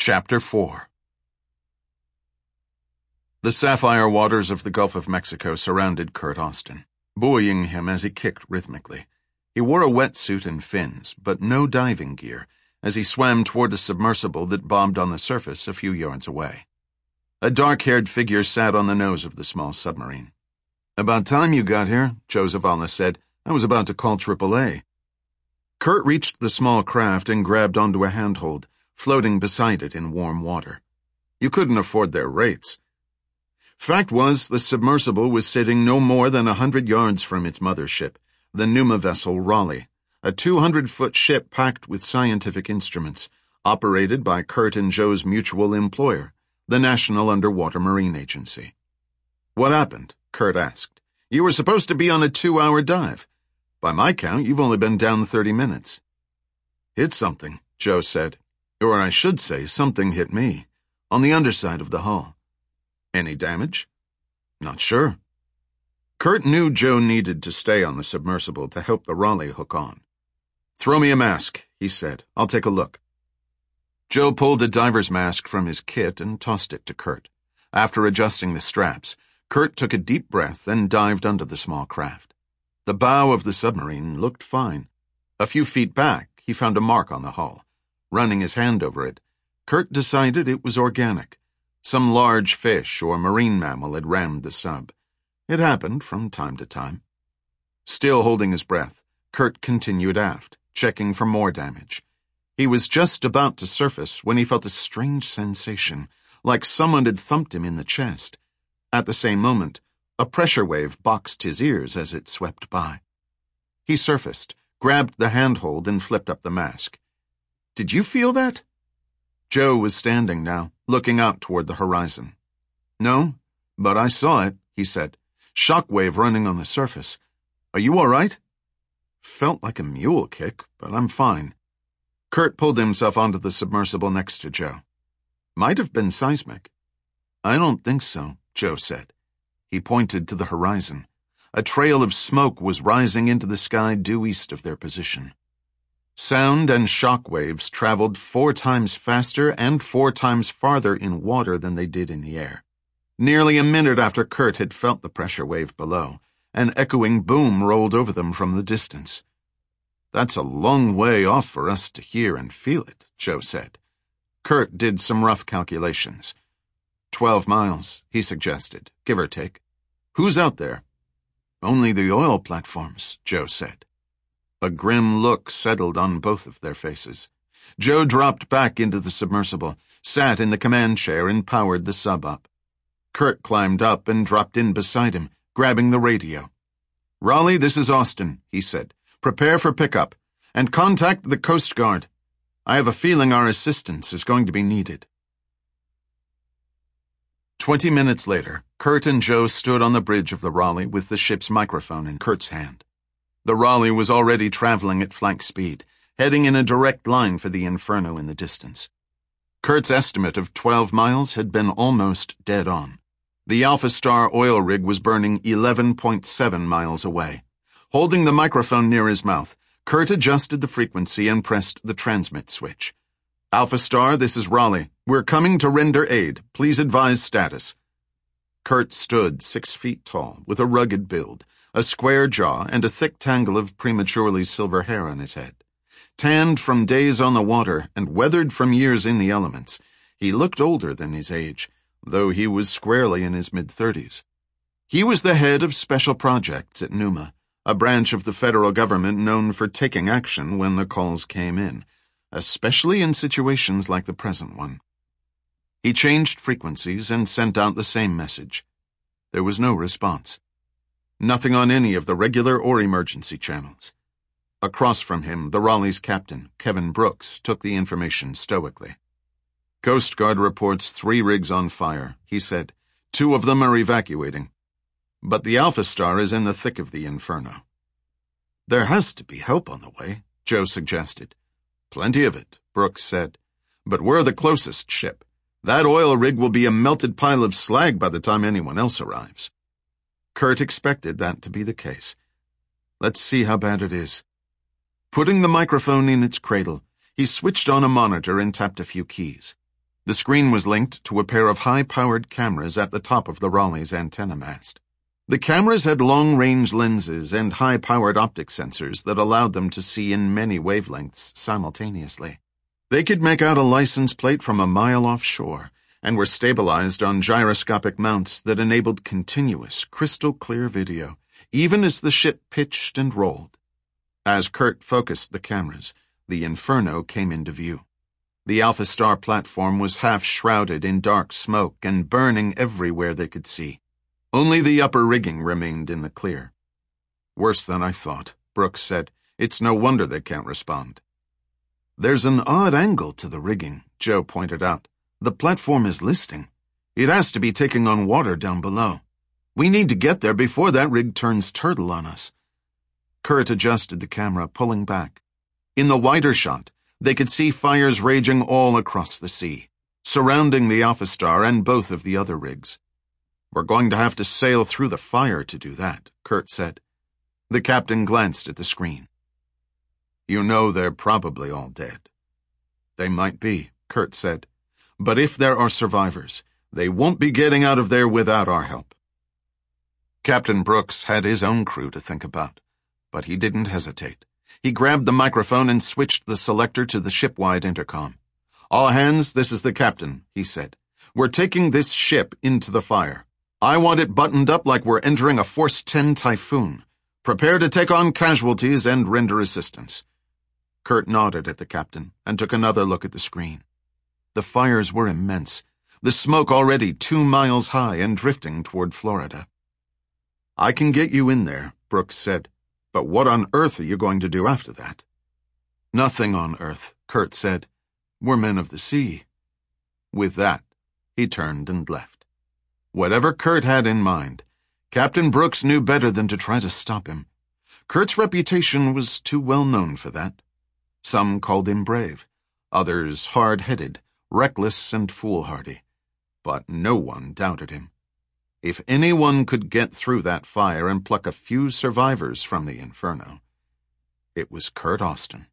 Chapter 4. The sapphire waters of the Gulf of Mexico surrounded Kurt Austin, buoying him as he kicked rhythmically. He wore a wetsuit and fins, but no diving gear, as he swam toward a submersible that bobbed on the surface a few yards away. A dark-haired figure sat on the nose of the small submarine. "About time you got here," Joe Zavala said. "I was about to call AAA." Kurt reached the small craft and grabbed onto a handhold, floating beside it in warm water. You couldn't afford their rates. Fact was, the submersible was sitting no more than 100 yards from its mothership, the Numa vessel Raleigh, a 200-foot ship packed with scientific instruments, operated by Kurt and Joe's mutual employer, the National Underwater Marine Agency. "What happened?" Kurt asked. "You were supposed to be on a 2-hour dive. By my count, you've only been down 30 minutes. "Hit something," Joe said. "Or I should say, something hit me, on the underside of the hull." "Any damage?" "Not sure." Kurt knew Joe needed to stay on the submersible to help the Raleigh hook on. "Throw me a mask," he said. "I'll take a look." Joe pulled a diver's mask from his kit and tossed it to Kurt. After adjusting the straps, Kurt took a deep breath and dived under the small craft. The bow of the submarine looked fine. A few feet back, he found a mark on the hull. Running his hand over it, Kurt decided it was organic. Some large fish or marine mammal had rammed the sub. It happened from time to time. Still holding his breath, Kurt continued aft, checking for more damage. He was just about to surface when he felt a strange sensation, like someone had thumped him in the chest. At the same moment, a pressure wave boxed his ears as it swept by. He surfaced, grabbed the handhold, and flipped up the mask. "Did you feel that?" Joe was standing now, looking out toward the horizon. "No, but I saw it," he said. "Shockwave running on the surface. Are you all right?" "Felt like a mule kick, but I'm fine." Kurt pulled himself onto the submersible next to Joe. "Might have been seismic." "I don't think so," Joe said. He pointed to the horizon. A trail of smoke was rising into the sky due east of their position. Sound and shock waves traveled 4 times faster and 4 times farther in water than they did in the air. Nearly a minute after Kurt had felt the pressure wave below, an echoing boom rolled over them from the distance. "That's a long way off for us to hear and feel it," Joe said. Kurt did some rough calculations. 12 miles, he suggested, give or take. "Who's out there?" "Only the oil platforms," Joe said. A grim look settled on both of their faces. Joe dropped back into the submersible, sat in the command chair, and powered the sub up. Kurt climbed up and dropped in beside him, grabbing the radio. "Raleigh, this is Austin," he said. "Prepare for pickup, and contact the Coast Guard. I have a feeling our assistance is going to be needed." 20 minutes later, Kurt and Joe stood on the bridge of the Raleigh with the ship's microphone in Kurt's hand. The Raleigh was already traveling at flank speed, heading in a direct line for the inferno in the distance. Kurt's estimate of 12 miles had been almost dead on. The Alpha Star oil rig was burning 11.7 miles away. Holding the microphone near his mouth, Kurt adjusted the frequency and pressed the transmit switch. "Alpha Star, this is Raleigh. We're coming to render aid. Please advise status." Kurt stood 6 feet tall, with a rugged build, a square jaw, and a thick tangle of prematurely silver hair on his head. Tanned from days on the water and weathered from years in the elements, he looked older than his age, though he was squarely in his mid-30s. He was the head of special projects at Numa, a branch of the federal government known for taking action when the calls came in, especially in situations like the present one. He changed frequencies and sent out the same message. There was no response. Nothing on any of the regular or emergency channels. Across from him, the Raleigh's captain, Kevin Brooks, took the information stoically. "Coast Guard reports 3 rigs on fire," he said. 2 of them are evacuating. But the Alpha Star is in the thick of the inferno. "There has to be help on the way," Joe suggested. "Plenty of it," Brooks said. "But we're the closest ship. That oil rig will be a melted pile of slag by the time anyone else arrives." Kurt expected that to be the case. "Let's see how bad it is." Putting the microphone in its cradle, he switched on a monitor and tapped a few keys. The screen was linked to a pair of high-powered cameras at the top of the Raleigh's antenna mast. The cameras had long-range lenses and high-powered optic sensors that allowed them to see in many wavelengths simultaneously. They could make out a license plate from a mile offshore and were stabilized on gyroscopic mounts that enabled continuous, crystal-clear video, even as the ship pitched and rolled. As Kurt focused the cameras, the Inferno came into view. The Alpha Star platform was half shrouded in dark smoke and burning everywhere they could see. Only the upper rigging remained in the clear. "Worse than I thought," Brooks said. "It's no wonder they can't respond." "There's an odd angle to the rigging," Joe pointed out. "The platform is listing. It has to be taking on water down below. We need to get there before that rig turns turtle on us." Kurt adjusted the camera, pulling back. In the wider shot, they could see fires raging all across the sea, surrounding the Alpha Star and both of the other rigs. "We're going to have to sail through the fire to do that," Kurt said. The captain glanced at the screen. "You know they're probably all dead." "They might be," Kurt said. "But if there are survivors, they won't be getting out of there without our help." Captain Brooks had his own crew to think about, but he didn't hesitate. He grabbed the microphone and switched the selector to the ship-wide intercom. "All hands, this is the captain," he said. "We're taking this ship into the fire. I want it buttoned up like we're entering a Force 10 typhoon. Prepare to take on casualties and render assistance." Kurt nodded at the captain and took another look at the screen. The fires were immense, the smoke already 2 miles high and drifting toward Florida. "I can get you in there," Brooks said. "But what on earth are you going to do after that?" "Nothing on earth," Kurt said. "We're men of the sea." With that, he turned and left. Whatever Kurt had in mind, Captain Brooks knew better than to try to stop him. Kurt's reputation was too well known for that. Some called him brave, others hard-headed, reckless and foolhardy. But no one doubted him. If anyone could get through that fire and pluck a few survivors from the Inferno, it was Kurt Austin.